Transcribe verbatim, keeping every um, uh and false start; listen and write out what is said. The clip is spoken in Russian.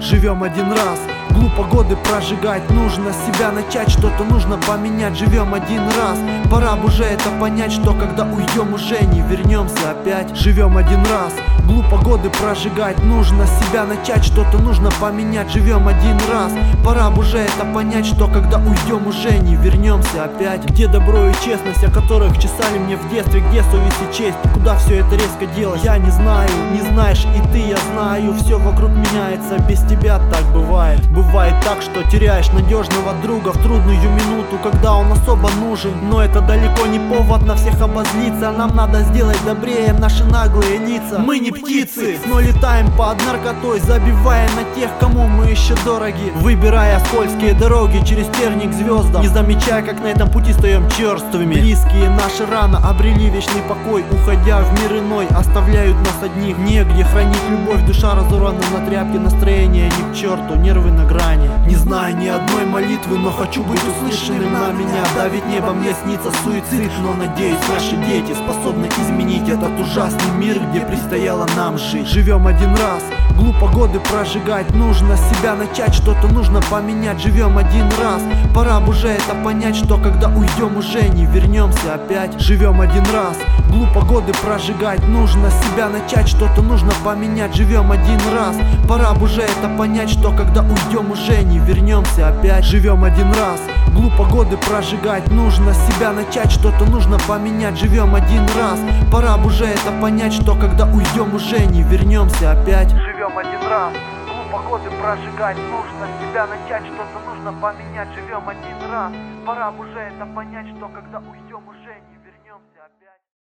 Живем один раз, глупо годы прожигать. Нужно себя начать, что-то нужно поменять. Живем один раз, пора бы уже это понять, что когда уйдем, уже не вернемся опять. Живем один раз, глупо годы прожигать. Нужно себя начать, что-то нужно поменять. Живем один раз, пора бы уже это понять, что когда уйдем, уже не вернемся опять. Где добро и честность, о которых чесали мне в детстве? Где совесть и честь? Куда все это резко делось? Я не знаю, не знаешь и ты, я знаю. Все вокруг меняется, без тебя так бывает. Бывает так, что теряешь надежного друга в трудную минуту, когда он особо нужен. Но это далеко не повод на всех обозлиться. Нам надо сделать добрее наши наглые лица. Мы не птицы, но летаем под наркотой, забивая на тех, кому мы еще дороги. Выбирая скользкие дороги через терник к звездам, не замечая, как на этом пути стоим черствыми. Близкие наши рано обрели вечный покой, уходя в мир иной, оставляют нас одних. Негде хранить любовь, душа разорвана на тряпке. Настроение ни к черту, нервы на грани. Не знаю ни одной молитвы, но хочу быть услышанным. На меня давит небо, мне снится суицид. Но надеюсь, наши дети способны изменить этот ужасный мир, где предстояло нам жить. Живем один раз, глупо годы прожигать. Нужно себя начать, что-то нужно поменять. Живем один раз, пора бы уже это понять, что когда уйдем, уже не вернемся опять. Живем один раз, глупо годы прожигать. Нужно себя начать, что-то нужно поменять. Живем один раз, пора бы уже это понять, что когда уйдем, уже не вернемся опять. Живем один раз, глупо годы прожигать. Нужно себя начать, что-то нужно поменять. Живем один раз, пора бы уже это понять, что когда уйдем, уже не вернемся опять. Живем один раз, глупо годы прожигать. Нужно себя начать, что-то нужно поменять. Живем один раз, пора бы уже это понять, что когда уйдем, уже не вернемся опять.